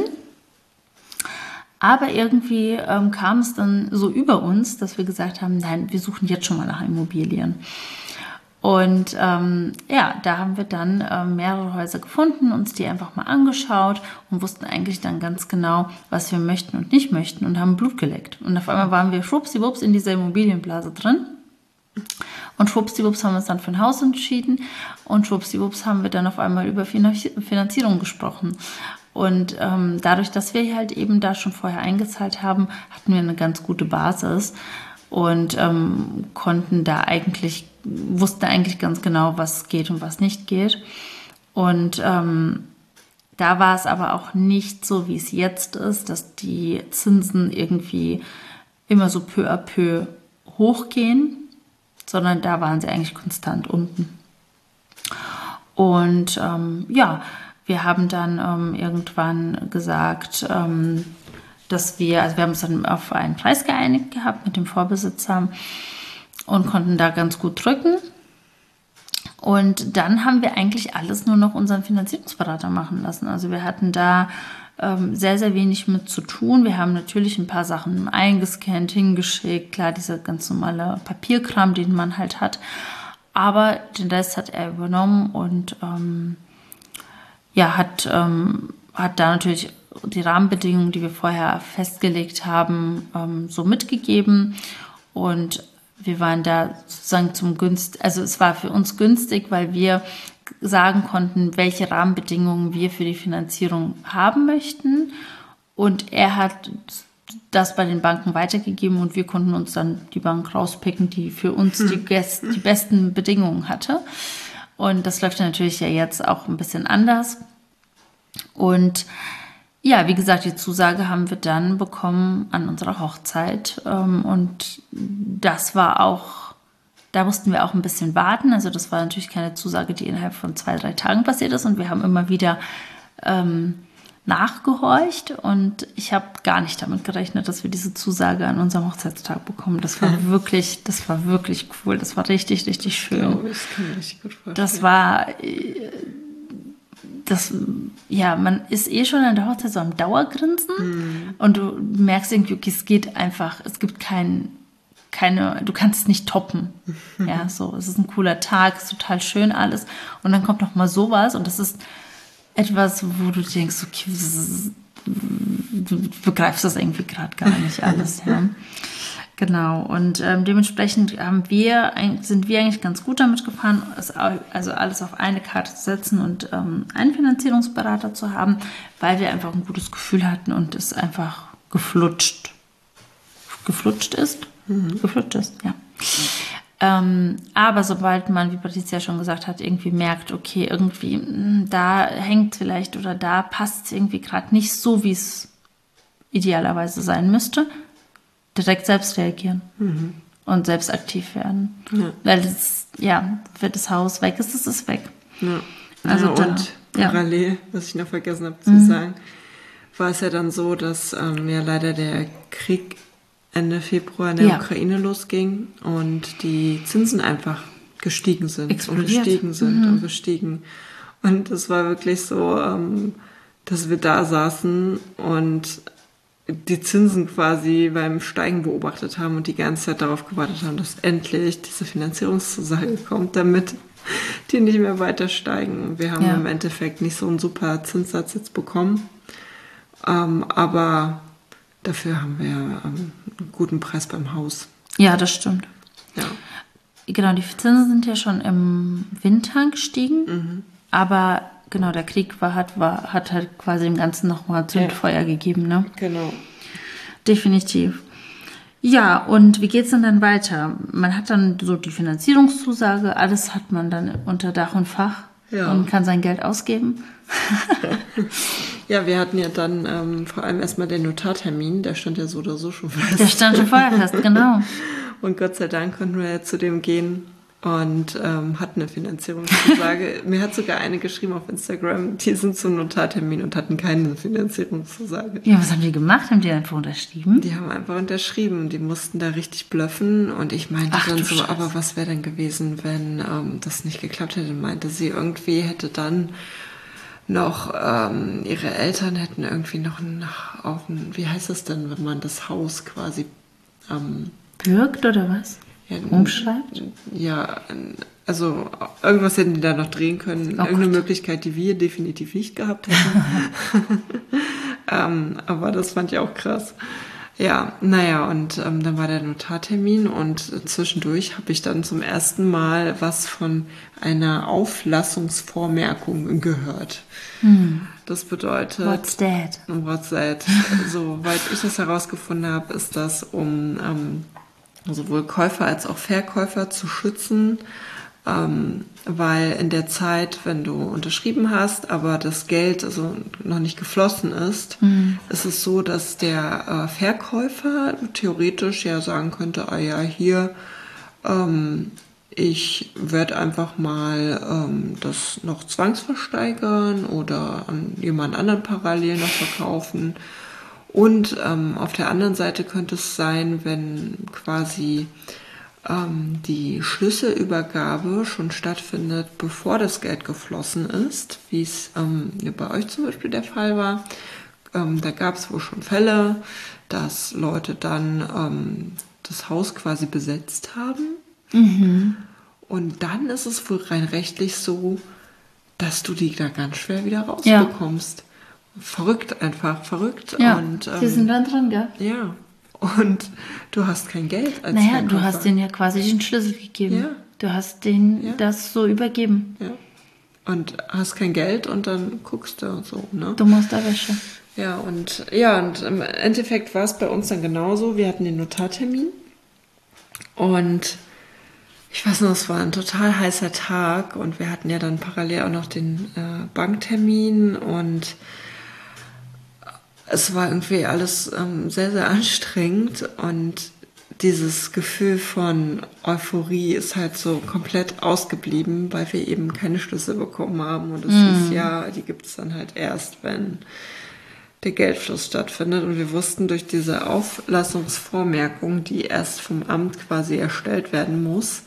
Aber irgendwie kam es dann so über uns, dass wir gesagt haben, nein, wir suchen jetzt schon mal nach Immobilien. Und ja, da haben wir dann mehrere Häuser gefunden, uns die einfach mal angeschaut und wussten eigentlich dann ganz genau, was wir möchten und nicht möchten und haben Blut geleckt. Und auf einmal waren wir schwuppsiwupps in dieser Immobilienblase drin. Und schwuppsiwupps haben wir uns dann für ein Haus entschieden und schwuppsiwupps haben wir dann auf einmal über Finanzierung gesprochen. Und dadurch, dass wir halt eben da schon vorher eingezahlt haben, hatten wir eine ganz gute Basis und wussten eigentlich ganz genau, was geht und was nicht geht. Und da war es aber auch nicht so, wie es jetzt ist, dass die Zinsen irgendwie immer so peu à peu hochgehen, sondern da waren sie eigentlich konstant unten. Und ja, wir haben dann irgendwann gesagt, dass wir haben uns dann auf einen Preis geeinigt gehabt mit dem Vorbesitzer und konnten da ganz gut drücken. Und dann haben wir eigentlich alles nur noch unseren Finanzierungsberater machen lassen. Also wir hatten da sehr, sehr wenig mit zu tun. Wir haben natürlich ein paar Sachen eingescannt, hingeschickt. Klar, dieser ganz normale Papierkram, den man halt hat. Aber den Rest hat er übernommen und ja, hat da natürlich die Rahmenbedingungen, die wir vorher festgelegt haben, so mitgegeben. Und wir waren da sozusagen also es war für uns günstig, weil wir sagen konnten, welche Rahmenbedingungen wir für die Finanzierung haben möchten. Und er hat das bei den Banken weitergegeben und wir konnten uns dann die Bank rauspicken, die für uns die besten Bedingungen hatte. Und das läuft natürlich ja jetzt auch ein bisschen anders. Und ja, wie gesagt, die Zusage haben wir dann bekommen an unserer Hochzeit. Und das war auch, da mussten wir auch ein bisschen warten. Also das war natürlich keine Zusage, die innerhalb von 2-3 Tagen passiert ist. Und wir haben immer wieder nachgehorcht. Und ich habe gar nicht damit gerechnet, dass wir diese Zusage an unserem Hochzeitstag bekommen. Das war wirklich cool. Das war richtig, richtig schön. Ja, das kann ich richtig gut vorstellen. Man ist schon an der Hochzeit so am Dauergrinsen und du merkst irgendwie, okay, es gibt du kannst es nicht toppen. Ja, so, es ist ein cooler Tag, es ist total schön alles und dann kommt noch mal sowas und das ist etwas, wo du denkst, okay, du begreifst das irgendwie gerade gar nicht alles, ja. Genau, und dementsprechend sind wir eigentlich ganz gut damit gefahren, also alles auf eine Karte zu setzen und einen Finanzierungsberater zu haben, weil wir einfach ein gutes Gefühl hatten und es einfach geflutscht ist. Geflutscht ist, ja. Aber sobald man, wie Patricia schon gesagt hat, irgendwie merkt, okay, irgendwie da hängt vielleicht oder da passt es irgendwie gerade nicht so, wie es idealerweise sein müsste, direkt selbst reagieren und selbst aktiv werden. Ja. Weil wenn das Haus weg ist, ist es weg. Ja. Also parallel, was ich noch vergessen habe zu sagen, war es ja dann so, dass leider der Krieg Ende Februar in der Ukraine losging und die Zinsen einfach gestiegen sind explodiert. Und gestiegen. Und es war wirklich so, dass wir da saßen und die Zinsen quasi beim Steigen beobachtet haben und die ganze Zeit darauf gewartet haben, dass endlich diese Finanzierungszusage kommt, damit die nicht mehr weiter steigen. Wir haben im Endeffekt nicht so einen super Zinssatz jetzt bekommen, aber dafür haben wir einen guten Preis beim Haus. Ja, das stimmt. Ja. Genau, die Zinsen sind ja schon im Winter gestiegen, aber genau, der Krieg hat halt quasi dem Ganzen nochmal Zündfeuer gegeben, ne? Genau. Definitiv. Ja, und wie geht's dann weiter? Man hat dann so die Finanzierungszusage, alles hat man dann unter Dach und Fach und kann sein Geld ausgeben. Ja, wir hatten ja dann vor allem erstmal den Notartermin, der stand ja so oder so schon fest. Der stand schon vorher fest, genau. Und Gott sei Dank konnten wir ja zu dem gehen und hatten eine Finanzierungszusage. Mir hat sogar eine geschrieben auf Instagram, die sind zum Notartermin und hatten keine Finanzierungszusage. Ja, was haben die gemacht? Haben die einfach unterschrieben? Die haben einfach unterschrieben. Die mussten da richtig bluffen und ich meinte dann so, Scheiße. Aber was wäre denn gewesen, wenn das nicht geklappt hätte? Meinte sie, irgendwie hätte dann noch, ihre Eltern hätten irgendwie noch wie heißt das denn, wenn man das Haus quasi bürgt oder was? Ja, umschreibt? Ja, also irgendwas hätten die da noch drehen können. Irgendeine Möglichkeit, die wir definitiv nicht gehabt hätten. Aber das fand ich auch krass. Ja, und dann war der Notartermin und zwischendurch habe ich dann zum ersten Mal was von einer Auflassungsvormerkung gehört. Das bedeutet... What's that? Soweit ich das herausgefunden habe, ist das, um sowohl Käufer als auch Verkäufer zu schützen, weil in der Zeit, wenn du unterschrieben hast, aber das Geld also noch nicht geflossen ist, ist es so, dass der Verkäufer theoretisch ja sagen könnte, hier, ich werde einfach mal das noch zwangsversteigern oder an jemand anderen parallel noch verkaufen. Und auf der anderen Seite könnte es sein, wenn quasi die Schlüsselübergabe schon stattfindet, bevor das Geld geflossen ist, wie es bei euch zum Beispiel der Fall war. Da gab es wohl schon Fälle, dass Leute dann das Haus quasi besetzt haben. Und dann ist es wohl rein rechtlich so, dass du die da ganz schwer wieder rausbekommst. Verrückt. Ja, und, die sind dann dran, gell? Ja, und du hast kein Geld als Verkäufer. Du hast denen ja quasi den Schlüssel gegeben. Ja. Du hast denen das so übergeben. Ja. Und hast kein Geld und dann guckst du so, ne? Du musst da Wäsche. und im Endeffekt war es bei uns dann genauso. Wir hatten den Notartermin und ich weiß noch, es war ein total heißer Tag und wir hatten ja dann parallel auch noch den Banktermin und es war irgendwie alles sehr, sehr anstrengend und dieses Gefühl von Euphorie ist halt so komplett ausgeblieben, weil wir eben keine Schlüssel bekommen haben und es hieß, ja, die gibt es dann halt erst, wenn der Geldfluss stattfindet und wir wussten durch diese Auflassungsvormerkung, die erst vom Amt quasi erstellt werden muss,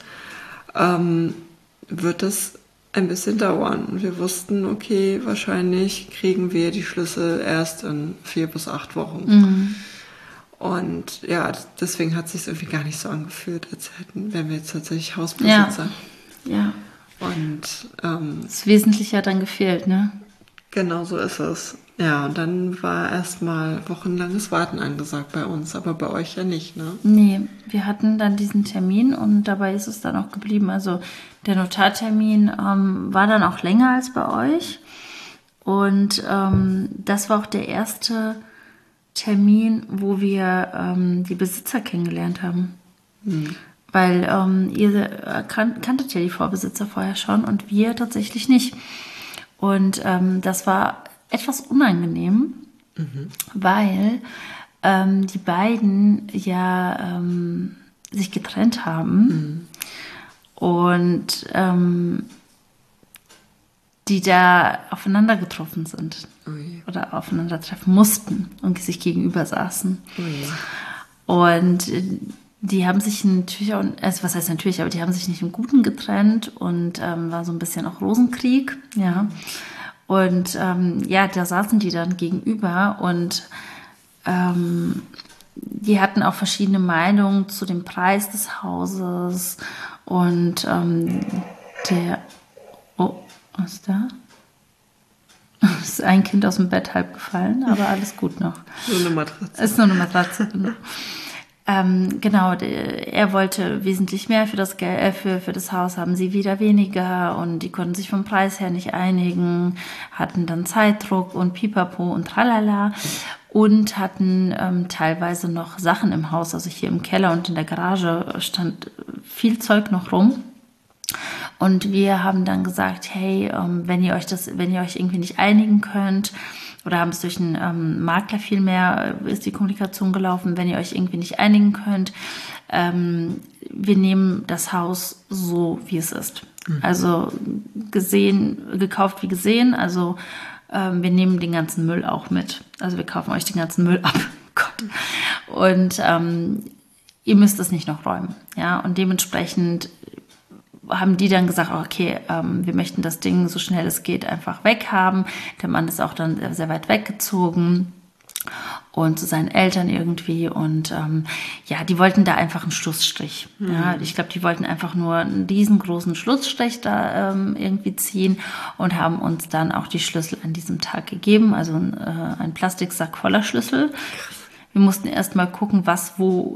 wird es ein bisschen dauern. Und wir wussten, okay, wahrscheinlich kriegen wir die Schlüssel erst in 4 bis 8 Wochen. Und ja, deswegen hat es sich irgendwie gar nicht so angefühlt, als wären wir jetzt tatsächlich Hausbesitzer. Ja. Und das Wesentliche hat dann gefehlt, ne? Genau so ist es. Ja, und dann war erstmal wochenlanges Warten angesagt bei uns, aber bei euch ja nicht, ne? Nee, wir hatten dann diesen Termin und dabei ist es dann auch geblieben. Also der Notartermin war dann auch länger als bei euch. Und das war auch der erste Termin, wo wir die Besitzer kennengelernt haben. Weil ihr kanntet ja die Vorbesitzer vorher schon und wir tatsächlich nicht. Und das war etwas unangenehm, weil die beiden ja sich getrennt haben und die da aufeinander getroffen sind oder aufeinandertreffen mussten und sich gegenüber saßen. Und die haben sich natürlich auch, also was heißt natürlich, aber die haben sich nicht im Guten getrennt und war so ein bisschen auch Rosenkrieg, ja. Und da saßen die dann gegenüber und die hatten auch verschiedene Meinungen zu dem Preis des Hauses und was ist da? Es ist ein Kind aus dem Bett halb gefallen, aber alles gut noch. Nur eine Matratze. Ist nur eine Matratze, genau. Genau, er wollte wesentlich mehr für das für das Haus, haben sie wieder weniger und die konnten sich vom Preis her nicht einigen, hatten dann Zeitdruck und Pipapo und Tralala und hatten teilweise noch Sachen im Haus, also hier im Keller und in der Garage stand viel Zeug noch rum. Und wir haben dann gesagt, hey, wenn ihr euch irgendwie nicht einigen könnt, oder haben es durch einen Makler vielmehr, ist die Kommunikation gelaufen, wenn ihr euch irgendwie nicht einigen könnt, wir nehmen das Haus so, wie es ist. Also gekauft wie gesehen, also wir nehmen den ganzen Müll auch mit. Also wir kaufen euch den ganzen Müll ab. Gott. Und ihr müsst es nicht noch räumen. Ja? Und dementsprechend haben die dann gesagt, okay, wir möchten das Ding so schnell es geht einfach weghaben. Der Mann ist auch dann sehr weit weggezogen und zu seinen Eltern irgendwie und die wollten da einfach einen Schlussstrich. Ja, ich glaube, die wollten einfach nur einen riesengroßen Schlussstrich da irgendwie ziehen und haben uns dann auch die Schlüssel an diesem Tag gegeben, also ein Plastiksack voller Schlüssel. Wir mussten erst mal gucken, was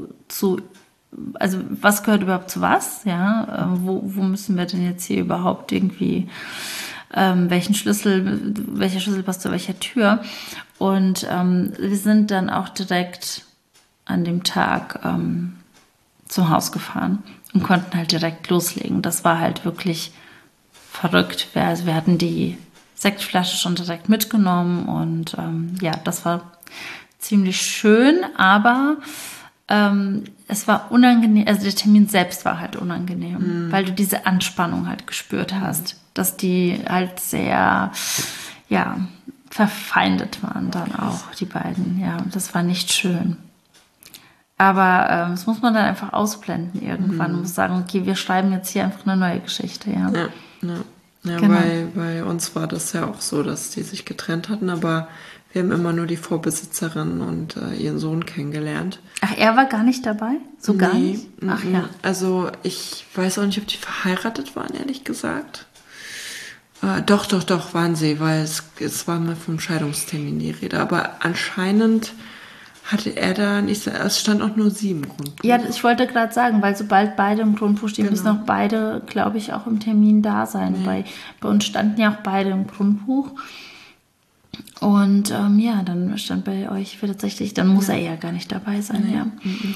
gehört überhaupt zu was, ja, wo müssen wir denn jetzt hier überhaupt irgendwie, welcher Schlüssel passt zu welcher Tür und wir sind dann auch direkt an dem Tag zum Haus gefahren und konnten halt direkt loslegen. Das war halt wirklich verrückt, also wir hatten die Sektflasche schon direkt mitgenommen und das war ziemlich schön, aber es war unangenehm, also der Termin selbst war halt unangenehm, weil du diese Anspannung halt gespürt hast, dass die halt sehr, verfeindet waren dann auch, die beiden, ja, das war nicht schön. Aber das muss man dann einfach ausblenden irgendwann. Man muss sagen, okay, wir schreiben jetzt hier einfach eine neue Geschichte, ja. Ja, genau. Bei uns war das ja auch so, dass die sich getrennt hatten, aber wir haben immer nur die Vorbesitzerin und ihren Sohn kennengelernt. Ach, er war gar nicht dabei? So gar nicht? Ach ja. Also ich weiß auch nicht, ob die verheiratet waren, ehrlich gesagt. Doch, waren sie, weil es war mal vom Scheidungstermin die Rede. Aber anscheinend hatte er da nicht so, es stand auch nur sie im Grundbuch. Ja, ich wollte gerade sagen, weil sobald beide im Grundbuch stehen, müssen auch beide, glaube ich, auch im Termin da sein. Bei uns standen ja auch beide im Grundbuch. Und dann stand bei euch tatsächlich, dann muss er ja gar nicht dabei sein, ja.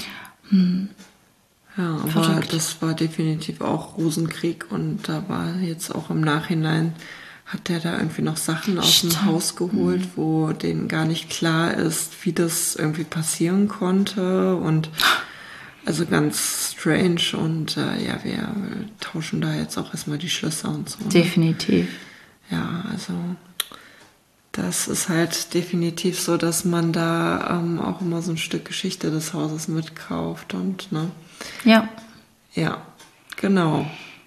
Ja, aber Verrückt. das war definitiv auch Rosenkrieg und da war jetzt auch im Nachhinein, hat der da irgendwie noch Sachen aus dem Haus geholt, wo denen gar nicht klar ist, wie das irgendwie passieren konnte und also ganz strange und wir tauschen da jetzt auch erstmal die Schlösser und so. Definitiv. Ja, also das ist halt definitiv so, dass man da auch immer so ein Stück Geschichte des Hauses mitkauft und ne. Ja. Ja, genau.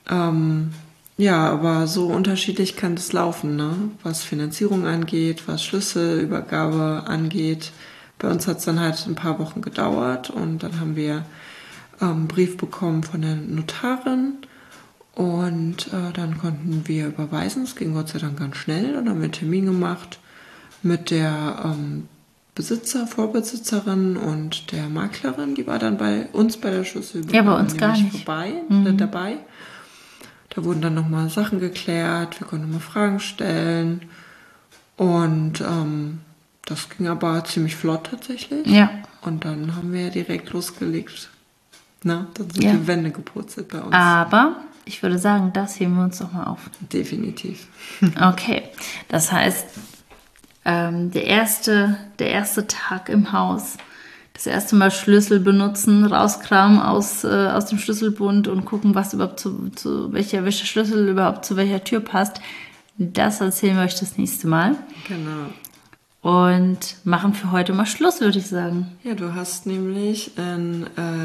Aber so unterschiedlich kann das laufen, ne? Was Finanzierung angeht, was Schlüsselübergabe angeht. Bei uns hat es dann halt ein paar Wochen gedauert und dann haben wir einen Brief bekommen von der Notarin und dann konnten wir überweisen. Es ging Gott sei Dank ganz schnell. Dann haben wir einen Termin gemacht mit der Vorbesitzerin und der Maklerin, die war dann bei uns bei der Schlüsselübergabe Ja, bei uns gar nicht. dabei. Da wurden dann nochmal Sachen geklärt, wir konnten nochmal Fragen stellen und das ging aber ziemlich flott tatsächlich. Ja. Und dann haben wir direkt losgelegt. Na, dann sind die Wände gepurzelt bei uns. Aber ich würde sagen, das heben wir uns doch mal auf. Definitiv. Okay, das heißt, der erste Tag im Haus, das erste Mal Schlüssel benutzen, rauskramen aus dem Schlüsselbund und gucken, was überhaupt welcher Schlüssel überhaupt zu welcher Tür passt. Das erzählen wir euch das nächste Mal. Genau. Und machen für heute mal Schluss, würde ich sagen. Ja, du hast nämlich in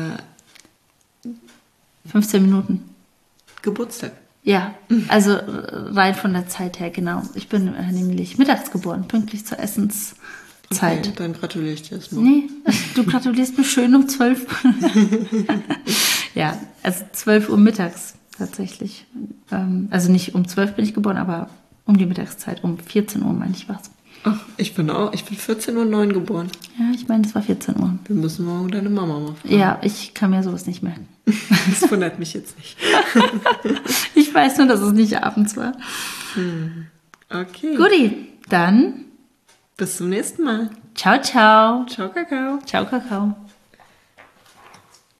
15 Minuten. Geburtstag. Ja, also rein von der Zeit her, genau. Ich bin nämlich mittags geboren, pünktlich zur Essenszeit. Okay, dann gratuliere ich dir erstmal. Nee, du gratulierst mir schön um 12 Ja, also 12 Uhr mittags tatsächlich. Also nicht um 12 bin ich geboren, aber um die Mittagszeit, um 14 Uhr meine ich was. Ach, ich bin 14:09 Uhr geboren. Ja, ich meine, es war 14 Uhr. Wir müssen morgen deine Mama mal fragen. Ja, ich kann mir sowas nicht merken. Das wundert mich jetzt nicht. Ich weiß nur, dass es nicht abends war. Okay. Guti, dann Bis zum nächsten Mal. ciao, ciao. Ciao, Kakao. Ciao, Kakao.